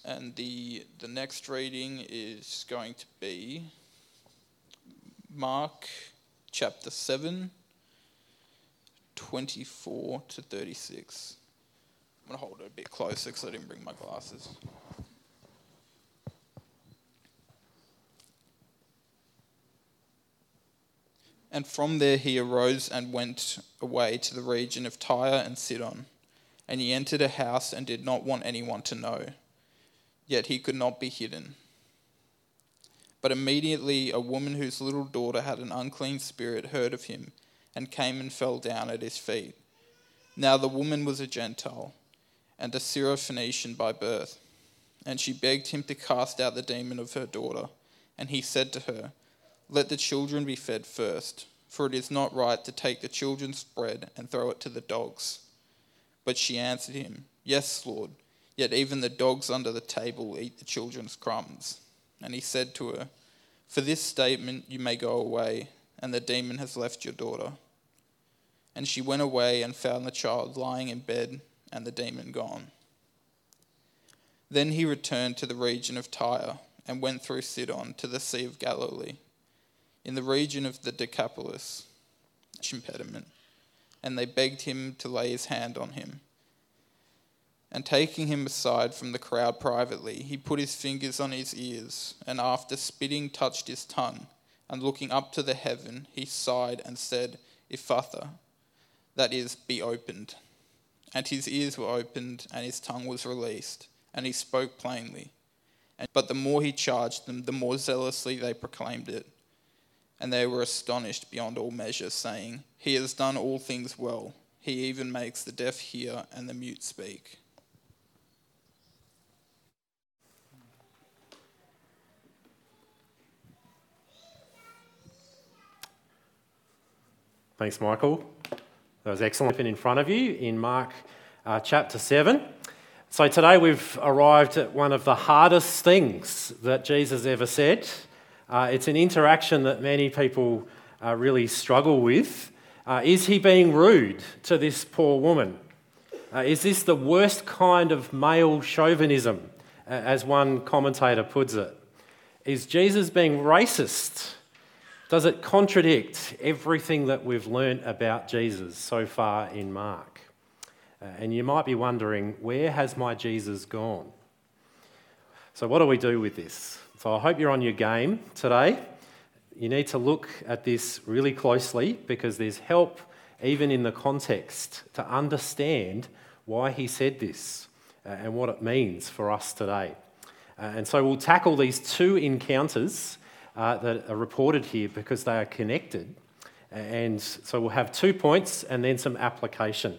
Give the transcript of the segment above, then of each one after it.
And the next reading is going to be Mark chapter 7, 24 to 36. I'm going to hold it a bit closer because I didn't bring my glasses. And from there he arose and went away to the region of Tyre and Sidon. And he entered a house and did not want anyone to know. Yet he could not be hidden. But immediately a woman whose little daughter had an unclean spirit heard of him and came and fell down at his feet. Now the woman was a Gentile and a Syrophoenician by birth. And she begged him to cast out the demon of her daughter. And he said to her, "Let the children be fed first, for it is not right to take the children's bread and throw it to the dogs." But she answered him, "Yes, Lord, yet even the dogs under the table eat the children's crumbs." And he said to her, "For this statement you may go away, and the demon has left your daughter." And she went away and found the child lying in bed, and the demon gone. Then he returned to the region of Tyre, and went through Sidon to the Sea of Galilee, in the region of the Decapolis, impediment, and they begged him to lay his hand on him. And taking him aside from the crowd privately, he put his fingers on his ears, and after spitting touched his tongue, and looking up to the heaven, he sighed and said, "Ephphatha," that is, "be opened." And his ears were opened, and his tongue was released, and he spoke plainly. But the more he charged them, the more zealously they proclaimed it. And they were astonished beyond all measure, saying, "He has done all things well. He even makes the deaf hear and the mute speak." Thanks, Michael. That was excellent. In front of you in Mark chapter 7. So today we've arrived at one of the hardest things that Jesus ever said. It's an interaction that many people really struggle with. Is he being rude to this poor woman? Is this the worst kind of male chauvinism, as one commentator puts it? Is Jesus being racist? Does it contradict everything that we've learnt about Jesus so far in Mark? And you might be wondering, where has my Jesus gone? So what do we do with this? So I hope you're on your game today. You need to look at this really closely because there's help even in the context to understand why he said this and what it means for us today. And so we'll tackle these two encounters that are reported here because they are connected. And so we'll have 2 points and then some application.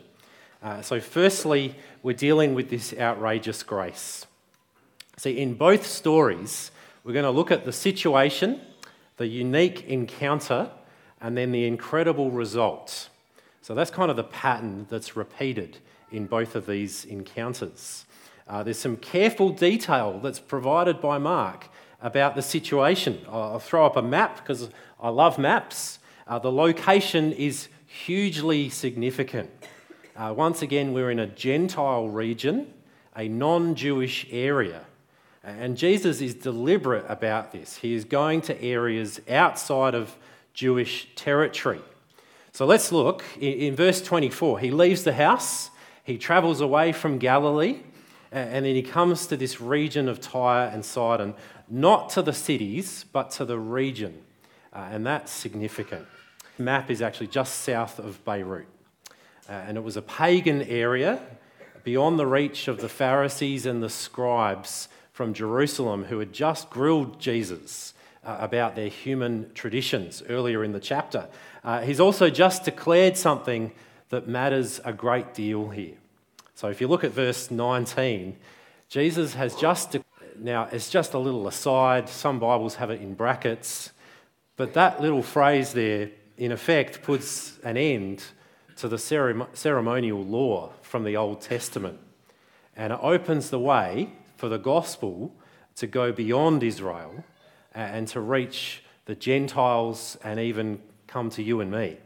So firstly, we're dealing with this outrageous grace. See, in both stories, we're going to look at the situation, the unique encounter, and then the incredible result. So that's kind of the pattern that's repeated in both of these encounters. There's some careful detail that's provided by Mark about the situation. I'll throw up a map because I love maps. The location is hugely significant. Once again, we're in a Gentile region, a non-Jewish area. And Jesus is deliberate about this. He is going to areas outside of Jewish territory. So let's look. In verse 24, he leaves the house, he travels away from Galilee, and then he comes to this region of Tyre and Sidon, not to the cities, but to the region. And that's significant. The map is actually just south of Beirut. And it was a pagan area beyond the reach of the Pharisees and the scribes from Jerusalem who had just grilled Jesus about their human traditions earlier in the chapter. He's also just declared something that matters a great deal here. So if you look at verse 19, Jesus has just... Now, it's just a little aside. Some Bibles have it in brackets. But that little phrase there, in effect, puts an end to the ceremonial law from the Old Testament. And it opens the way for the gospel to go beyond Israel and to reach the Gentiles and even come to you and me.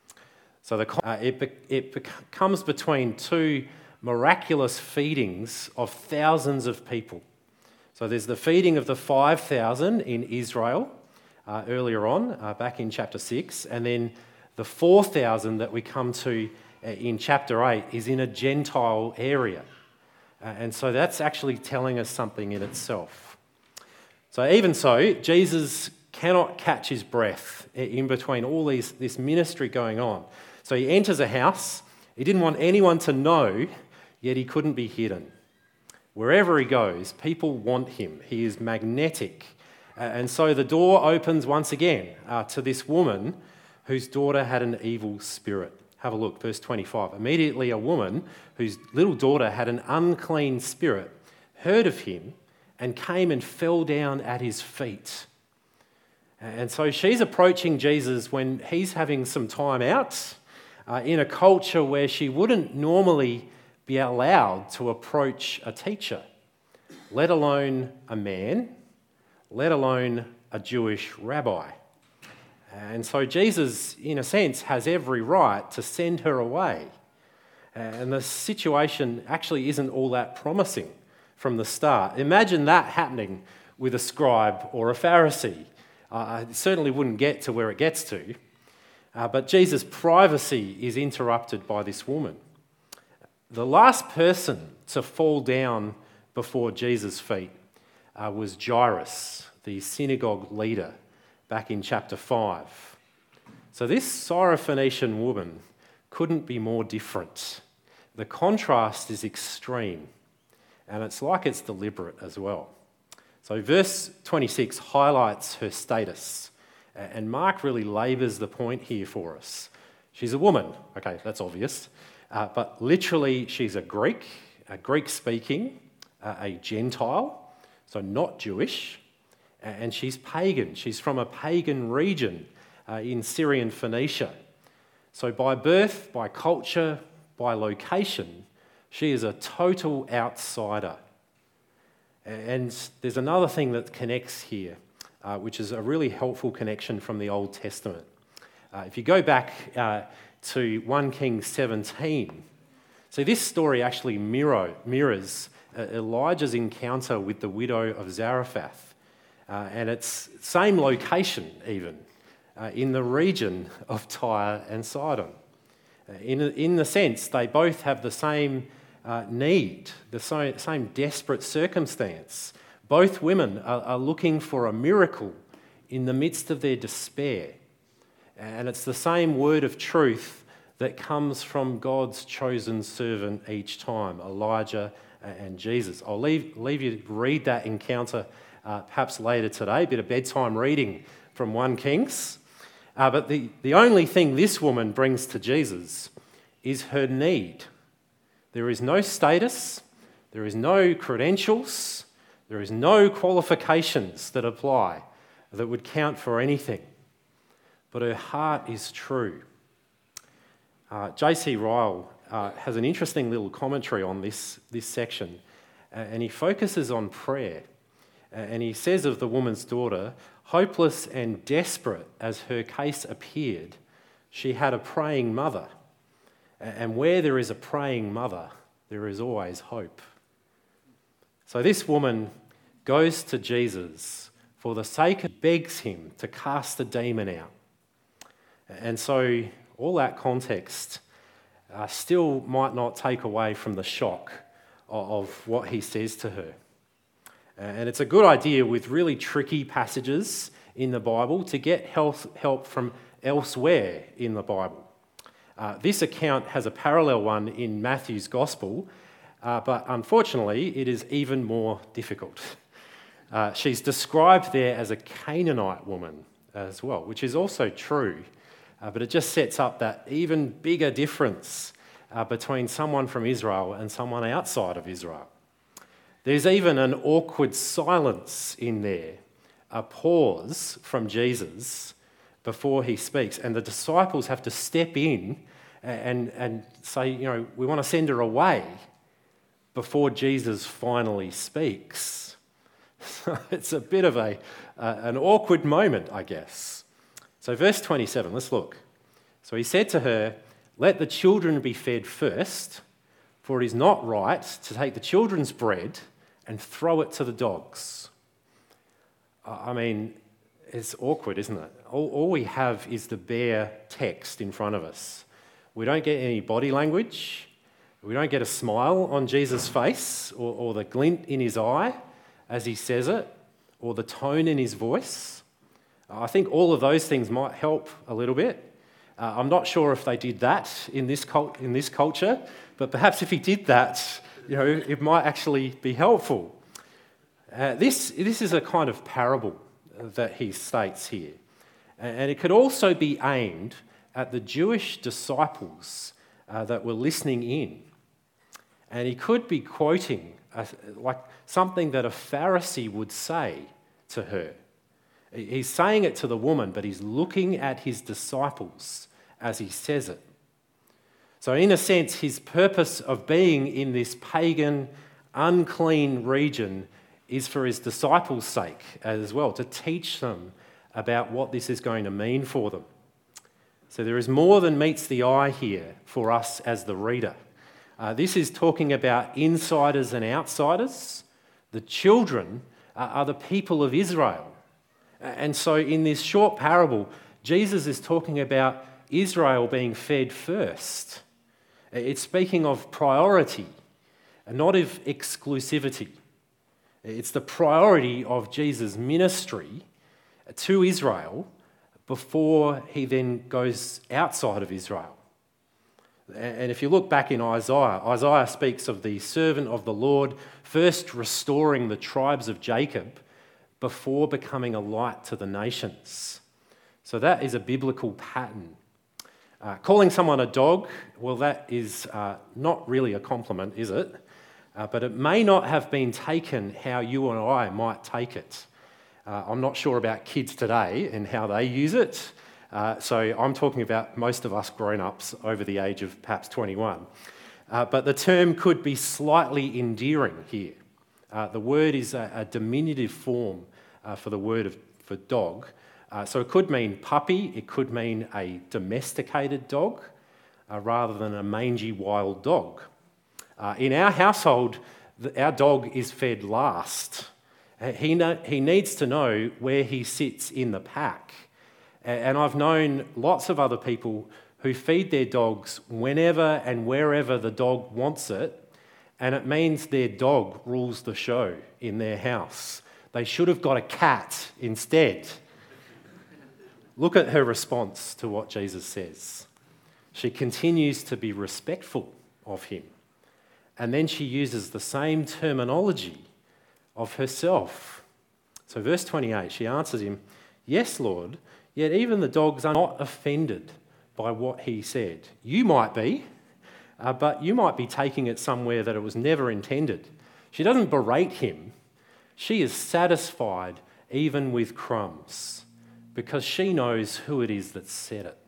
So it comes between two miraculous feedings of thousands of people. So there's the feeding of the 5,000 in Israel earlier on, back in chapter 6, and then the 4,000 that we come to in chapter 8 is in a Gentile area. And so that's actually telling us something in itself. So even so, Jesus cannot catch his breath in between all this ministry going on. So he enters a house. He didn't want anyone to know, yet he couldn't be hidden. Wherever he goes, people want him. He is magnetic. And so the door opens once again to this woman whose daughter had an evil spirit. Have a look, verse 25. Immediately a woman whose little daughter had an unclean spirit heard of him and came and fell down at his feet. And so she's approaching Jesus when he's having some time out in a culture where she wouldn't normally be allowed to approach a teacher, let alone a man, let alone a Jewish rabbi. And so Jesus, in a sense, has every right to send her away. And the situation actually isn't all that promising from the start. Imagine that happening with a scribe or a Pharisee. It certainly wouldn't get to where it gets to. But Jesus' privacy is interrupted by this woman. The last person to fall down before Jesus' feet was Jairus, the synagogue leader, back in chapter 5. So this Syrophoenician woman couldn't be more different. The contrast is extreme, and it's like it's deliberate as well. So verse 26 highlights her status, and Mark really labours the point here for us. She's a woman, okay, that's obvious, but literally she's a Greek speaking, a Gentile, so not Jewish, and she's pagan. She's from a pagan region in Syrian Phoenicia. So by birth, by culture, by location, she is a total outsider. And there's another thing that connects here, which is a really helpful connection from the Old Testament. If you go back to 1 Kings 17, so this story actually mirrors Elijah's encounter with the widow of Zarephath. And it's same location even, in the region of Tyre and Sidon. In the sense, they both have the same need, the same desperate circumstance. Both women are looking for a miracle in the midst of their despair. And it's the same word of truth that comes from God's chosen servant each time, Elijah and Jesus. I'll leave you to read that encounter perhaps later today, a bit of bedtime reading from 1 Kings. But the only thing this woman brings to Jesus is her need. There is no status, there is no credentials, there is no qualifications that apply that would count for anything. But her heart is true. J.C. Ryle has an interesting little commentary on this section, and he focuses on prayer. And he says of the woman's daughter, hopeless and desperate as her case appeared, she had a praying mother. And where there is a praying mother, there is always hope. So this woman goes to Jesus for the sake of, begs him to cast the demon out. And so all that context still might not take away from the shock of what he says to her. And it's a good idea with really tricky passages in the Bible to get help from elsewhere in the Bible. This account has a parallel one in Matthew's Gospel, but unfortunately it is even more difficult. She's described there as a Canaanite woman as well, which is also true, but it just sets up that even bigger difference between someone from Israel and someone outside of Israel. There's even an awkward silence in there, a pause from Jesus before he speaks, and the disciples have to step in and say, we want to send her away before Jesus finally speaks. So it's a bit of an awkward moment, I guess. So verse 27, let's look. So he said to her, "Let the children be fed first, for it is not right to take the children's bread and throw it to the dogs. I mean, it's awkward, isn't it? All we have is the bare text in front of us. We don't get any body language. We don't get a smile on Jesus' face or the glint in his eye as he says it, or the tone in his voice. I think all of those things might help a little bit. I'm not sure if they did that in this culture, but perhaps if he did that, it might actually be helpful. This is a kind of parable that he states here, and it could also be aimed at the Jewish disciples that were listening in, and he could be quoting like something that a Pharisee would say to her. He's saying it to the woman, but he's looking at his disciples as he says it. So in a sense, his purpose of being in this pagan, unclean region is for his disciples' sake as well, to teach them about what this is going to mean for them. So there is more than meets the eye here for us as the reader. This is talking about insiders and outsiders. The children are the people of Israel. And so in this short parable, Jesus is talking about Israel being fed first. It's speaking of priority, and not of exclusivity. It's the priority of Jesus' ministry to Israel before he then goes outside of Israel. And if you look back in Isaiah speaks of the servant of the Lord first restoring the tribes of Jacob before becoming a light to the nations. So that is a biblical pattern. Calling someone a dog, well, that is not really a compliment, is it? But it may not have been taken how you and I might take it. I'm not sure about kids today and how they use it. So I'm talking about most of us grown-ups over the age of perhaps 21. But the term could be slightly endearing here. The word is a diminutive form for the word for dog. So it could mean puppy, it could mean a domesticated dog, rather than a mangy wild dog. In our household, our dog is fed last. He needs to know where he sits in the pack. And I've known lots of other people who feed their dogs whenever and wherever the dog wants it, and it means their dog rules the show in their house. They should have got a cat instead. Look at her response to what Jesus says. She continues to be respectful of him. And then she uses the same terminology of herself. So verse 28, she answers him, "Yes, Lord, yet even the dogs are not offended by what he said." You might be, but you might be taking it somewhere that it was never intended. She doesn't berate him. She is satisfied even with crumbs because she knows who it is that said it.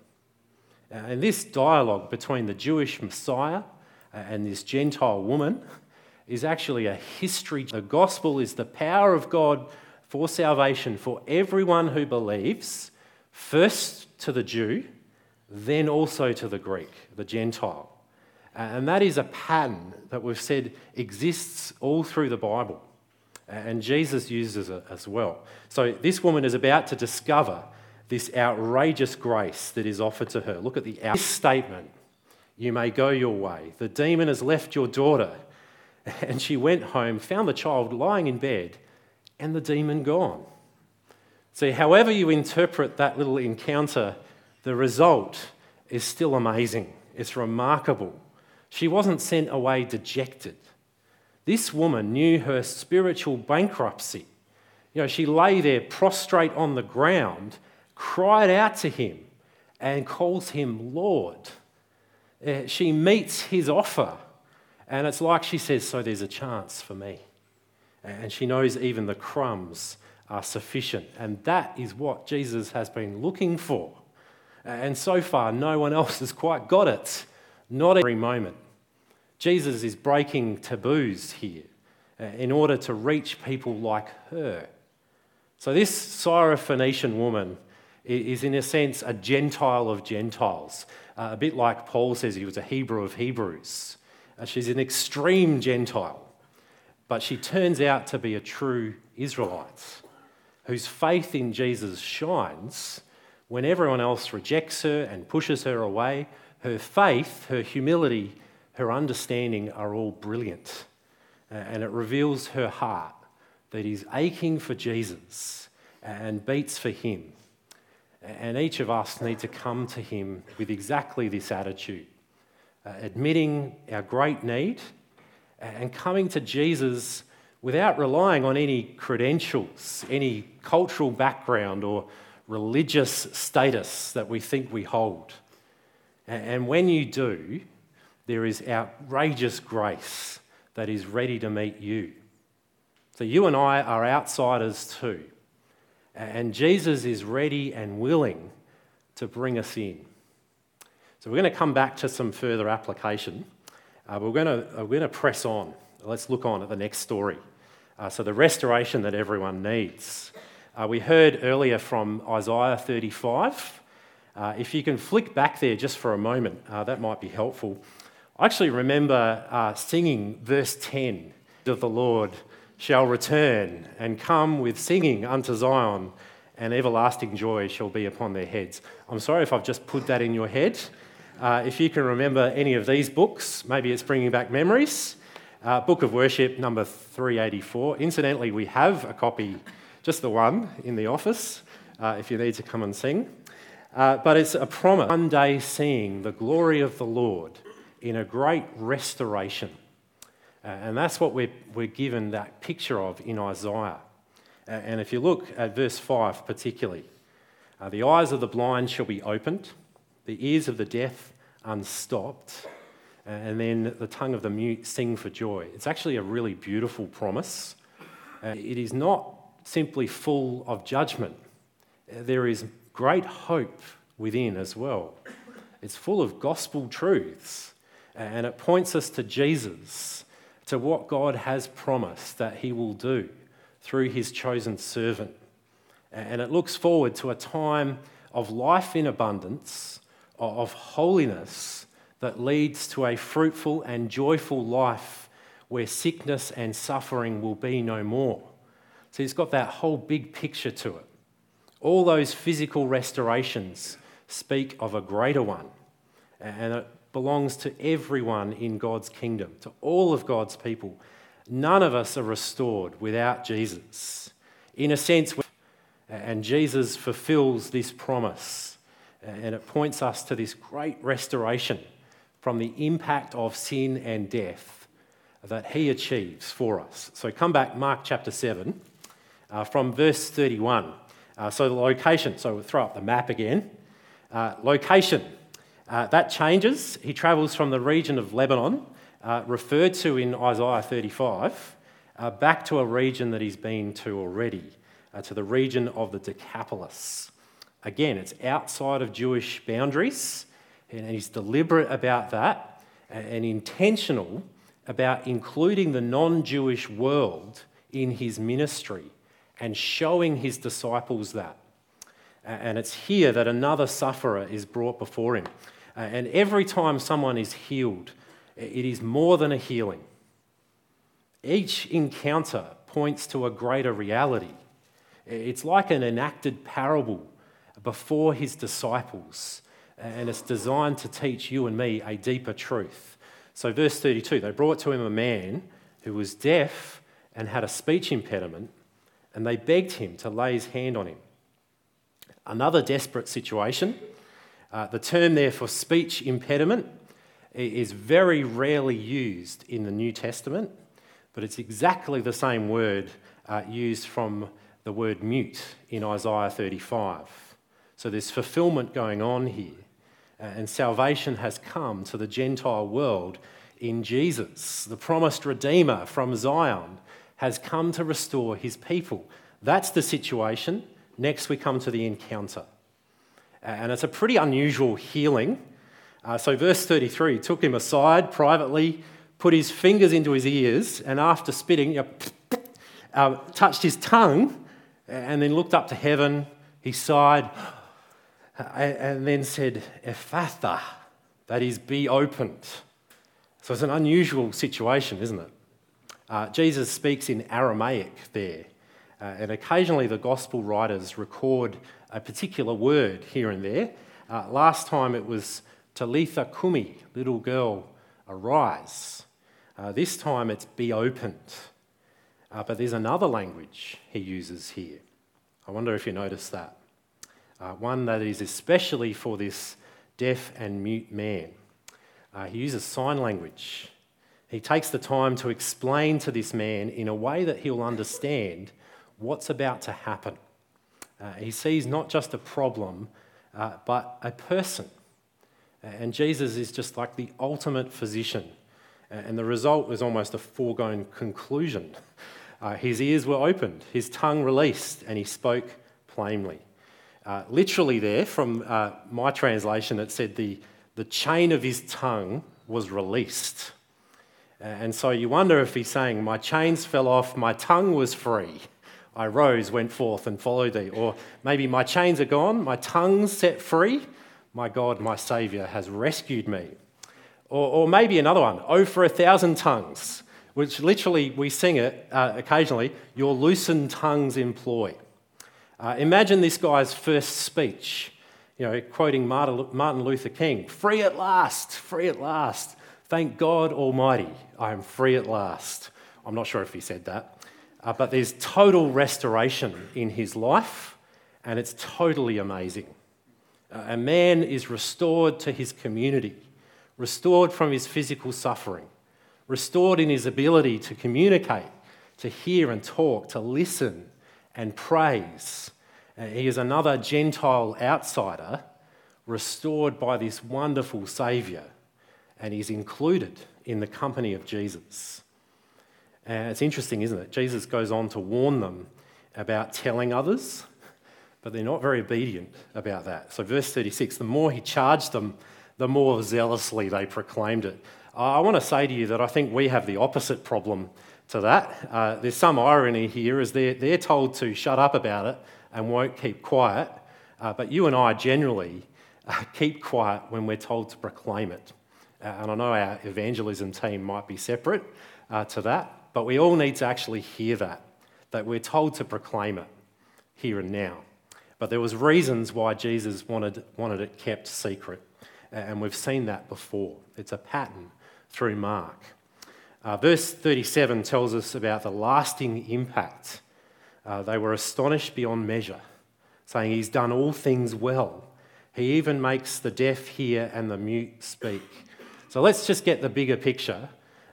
And this dialogue between the Jewish Messiah and this Gentile woman is actually a history. The gospel is the power of God for salvation for everyone who believes, first to the Jew, then also to the Greek, the Gentile. And that is a pattern that we've said exists all through the Bible. And Jesus uses it as well. So this woman is about to discover this outrageous grace that is offered to her. Look at this statement. "You may go your way. The demon has left your daughter." And she went home, found the child lying in bed, and the demon gone. See, however you interpret that little encounter, the result is still amazing. It's remarkable. She wasn't sent away dejected. This woman knew her spiritual bankruptcy. She lay there prostrate on the ground, cried out to him, and calls him Lord. She meets his offer, and it's like she says, "So there's a chance for me." And she knows even the crumbs are sufficient. And that is what Jesus has been looking for. And so far, no one else has quite got it. Not every moment. Jesus is breaking taboos here in order to reach people like her. So this Syrophoenician woman is in a sense a Gentile of Gentiles. A bit like Paul says he was a Hebrew of Hebrews. She's an extreme Gentile. but she turns out to be a true Israelite whose faith in Jesus shines when everyone else rejects her and pushes her away. Her faith, her humility, her understanding are all brilliant. And it reveals her heart that is aching for Jesus and beats for him. And each of us need to come to him with exactly this attitude, admitting our great need and coming to Jesus without relying on any credentials, any cultural background or religious status that we think we hold. And when you do, there is outrageous grace that is ready to meet you. So you and I are outsiders too. And Jesus is ready and willing to bring us in. So we're going to come back to some further application. We're going to press on. Let's look on at the next story. So the restoration that everyone needs. We heard earlier from Isaiah 35. If you can flick back there just for a moment, that might be helpful. I actually remember singing verse 10 of the Lord shall return and come with singing unto Zion, and everlasting joy shall be upon their heads. I'm sorry if I've just put that in your head. If you can remember any of these books, maybe it's bringing back memories. Book of Worship, number 384. Incidentally, we have a copy, just the one, in the office, if you need to come and sing. But it's a promise, one day seeing the glory of the Lord in a great restoration. And that's what we're given that picture of in Isaiah. And if you look at verse 5 particularly, the eyes of the blind shall be opened, the ears of the deaf unstopped, and then the tongue of the mute sing for joy. It's actually a really beautiful promise. It is not simply full of judgment. There is great hope within as well. It's full of gospel truths, and it points us to Jesus, to what God has promised that he will do through his chosen servant. And it looks forward to a time of life in abundance, of holiness that leads to a fruitful and joyful life where sickness and suffering will be no more. So he's got that whole big picture to it. All those physical restorations speak of a greater one, and it belongs to everyone in God's kingdom, to all of God's people. None of us are restored without Jesus. In a sense, and Jesus fulfills this promise, and it points us to this great restoration from the impact of sin and death that he achieves for us. So come back, Mark chapter 7, from verse 31. So the location, so we'll throw up the map again. Location, that changes. He travels from the region of Lebanon, referred to in Isaiah 35, back to a region that he's been to already, to the region of the Decapolis. Again, it's outside of Jewish boundaries, and he's deliberate about that and intentional about including the non-Jewish world in his ministry and showing his disciples that. And it's here that another sufferer is brought before him. And every time someone is healed, it is more than a healing. Each encounter points to a greater reality. It's like an enacted parable before his disciples, and it's designed to teach you and me a deeper truth. So verse 32, they brought to him a man who was deaf and had a speech impediment, and they begged him to lay his hand on him. Another desperate situation. The term there for speech impediment is very rarely used in the New Testament, but it's exactly the same word used from the word mute in Isaiah 35. So there's fulfillment going on here, and salvation has come to the Gentile world in Jesus. The promised Redeemer from Zion has come to restore his people. That's the situation. Next we come to the encounter. And it's a pretty unusual healing. So verse 33, took him aside privately, put his fingers into his ears, and after spitting, touched his tongue, and then looked up to heaven. He sighed, and then said, Ephphatha, that is, be opened. So it's an unusual situation, isn't it? Jesus speaks in Aramaic there, and occasionally the gospel writers record a particular word here and there. Last time it was Talitha Kumi, little girl, arise. This time it's be opened. But there's another language he uses here. I wonder if you noticed that. One that is especially for this deaf and mute man. He uses sign language. He takes the time to explain to this man in a way that he'll understand what's about to happen. He sees not just a problem, but a person. And Jesus is just like the ultimate physician. And the result was almost a foregone conclusion. His ears were opened, his tongue released, and he spoke plainly. Literally there, from my translation, it said the chain of his tongue was released. And so you wonder if he's saying, my chains fell off, my tongue was free. I rose, went forth and followed thee. Or maybe my chains are gone, my tongue's set free. My God, my Saviour has rescued me. Or maybe another one, oh, for 1,000 tongues, which literally we sing it occasionally, your loosened tongues employ. Imagine this guy's first speech, quoting Martin Luther King, free at last, thank God Almighty, I am free at last. I'm not sure if he said that, but there's total restoration in his life, and it's totally amazing. A man is restored to his community, restored from his physical suffering, restored in his ability to communicate, to hear and talk, to listen and praise. He is another Gentile outsider restored by this wonderful Saviour, and he's included in the company of Jesus. And it's interesting, isn't it? Jesus goes on to warn them about telling others, but they're not very obedient about that. So verse 36, the more he charged them, the more zealously they proclaimed it. I want to say to you that I think we have the opposite problem to that. There's some irony here as they're told to shut up about it and won't keep quiet, but you and I generally keep quiet when we're told to proclaim it. And I know our evangelism team might be separate to that, but we all need to actually hear that we're told to proclaim it here and now. But there was reasons why Jesus wanted it kept secret, and we've seen that before. It's a pattern through Mark. Verse 37 tells us about the lasting impact. They were astonished beyond measure, saying, he's done all things well. He even makes the deaf hear and the mute speak. So let's just get the bigger picture.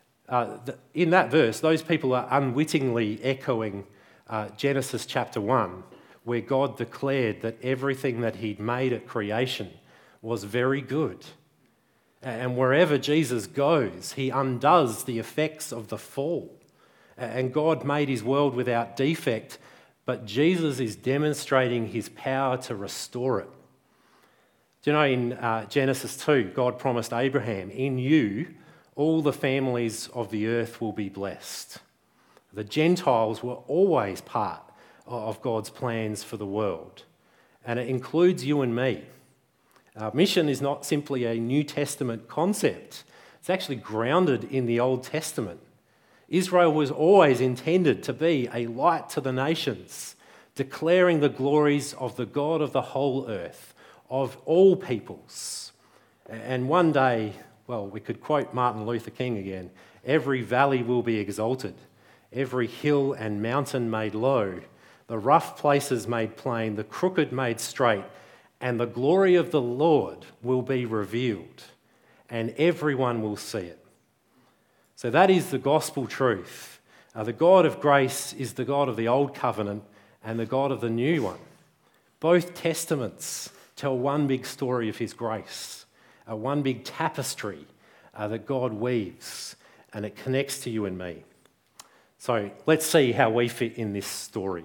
In that verse, those people are unwittingly echoing Genesis chapter 1, where God declared that everything that he'd made at creation was very good. And wherever Jesus goes, he undoes the effects of the fall. And God made his world without defect, but Jesus is demonstrating his power to restore it. Do you know, in Genesis 2, God promised Abraham, in you, all the families of the earth will be blessed. The Gentiles were always part of God's plans for the world, and it includes you and me. Mission is not simply a New Testament concept. It's actually grounded in the Old Testament. Israel was always intended to be a light to the nations, declaring the glories of the God of the whole earth, of all peoples. And one day, well, we could quote Martin Luther King again, every valley will be exalted, every hill and mountain made low, the rough places made plain, the crooked made straight, and the glory of the Lord will be revealed, and everyone will see it. So that is the gospel truth. The God of grace is the God of the old covenant and the God of the new one. Both testaments tell one big story of his grace, one big tapestry that God weaves, and it connects to you and me. So let's see how we fit in this story.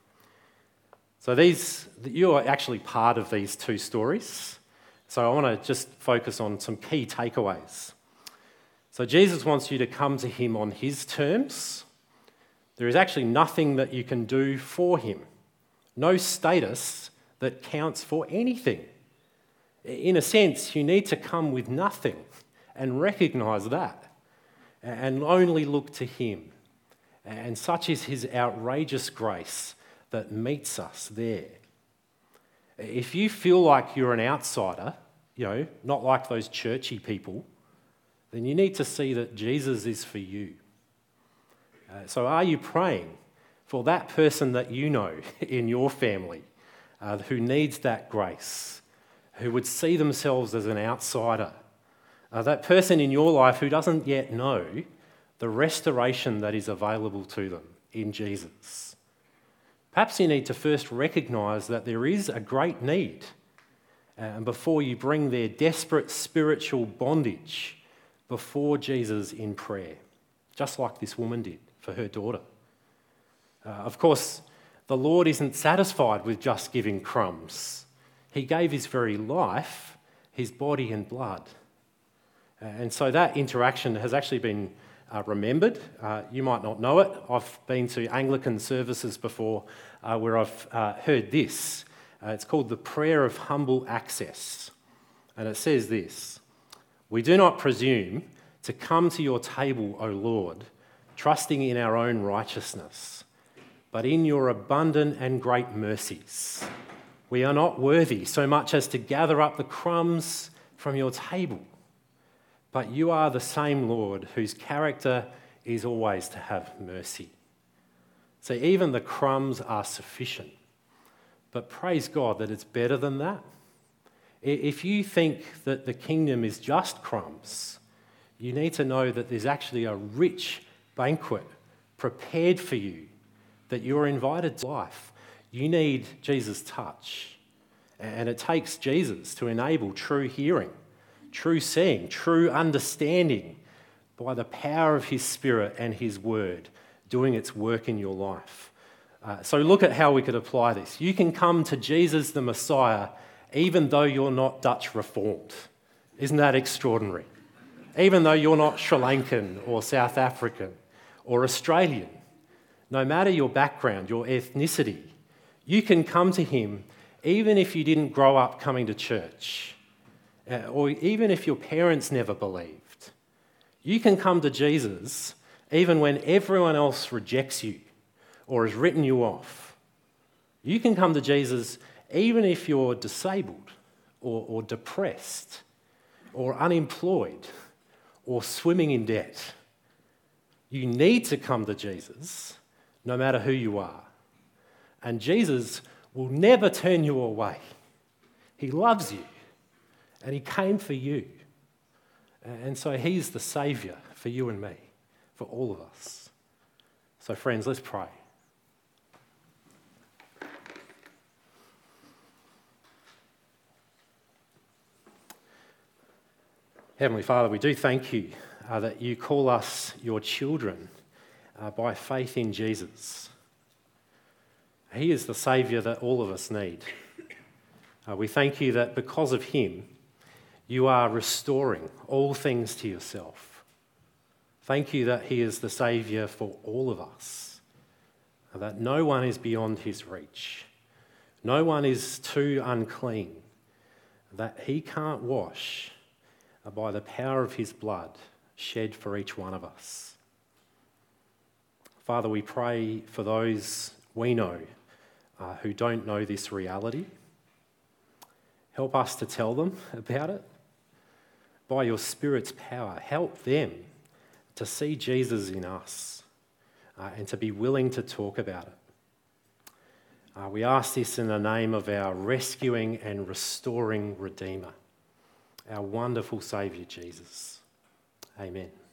So you are actually part of these two stories. So I want to just focus on some key takeaways. So Jesus wants you to come to him on his terms. There is actually nothing that you can do for him. No status that counts for anything. In a sense, you need to come with nothing and recognise that and only look to him. And such is his outrageous grace that meets us there. If you feel like you're an outsider, not like those churchy people, then you need to see that Jesus is for you. So are you praying for that person that you know in your family who needs that grace, who would see themselves as an outsider, that person in your life who doesn't yet know the restoration that is available to them in Jesus? Perhaps you need to first recognise that there is a great need, and before you bring their desperate spiritual bondage before Jesus in prayer, just like this woman did for her daughter. Of course, the Lord isn't satisfied with just giving crumbs. He gave his very life, his body and blood. And so that interaction has actually been remembered. You might not know it. I've been to Anglican services before where I've heard this. It's called the Prayer of Humble Access. And it says this: "We do not presume to come to your table, O Lord, trusting in our own righteousness, but in your abundant and great mercies. We are not worthy so much as to gather up the crumbs from your table, but you are the same Lord whose character is always to have mercy." So even the crumbs are sufficient, but praise God that it's better than that. If you think that the kingdom is just crumbs, you need to know that there's actually a rich banquet prepared for you, that you're invited to life. You need Jesus' touch, and it takes Jesus to enable true hearing, true seeing, true understanding by the power of his Spirit and his word doing its work in your life. So look at how we could apply this. You can come to Jesus the Messiah even though you're not Dutch Reformed. Isn't that extraordinary? Even though you're not Sri Lankan or South African or Australian, no matter your background, your ethnicity, you can come to him even if you didn't grow up coming to church, or even if your parents never believed. You can come to Jesus even when everyone else rejects you or has written you off. You can come to Jesus even if you're disabled or depressed or unemployed or swimming in debt. You need to come to Jesus no matter who you are. And Jesus will never turn you away. He loves you and he came for you. And so he's the saviour for you and me, for all of us. So friends, let's pray. Heavenly Father, we do thank you that you call us your children by faith in Jesus. He is the saviour that all of us need. We thank you that because of him, you are restoring all things to yourself. Thank you that he is the saviour for all of us, that no one is beyond his reach. No one is too unclean, that he can't wash by the power of his blood shed for each one of us. Father, we pray for those we know who don't know this reality. Help us to tell them about it. By your Spirit's power, help them to see Jesus in us and to be willing to talk about it. We ask this in the name of our rescuing and restoring Redeemer, our wonderful Saviour Jesus. Amen.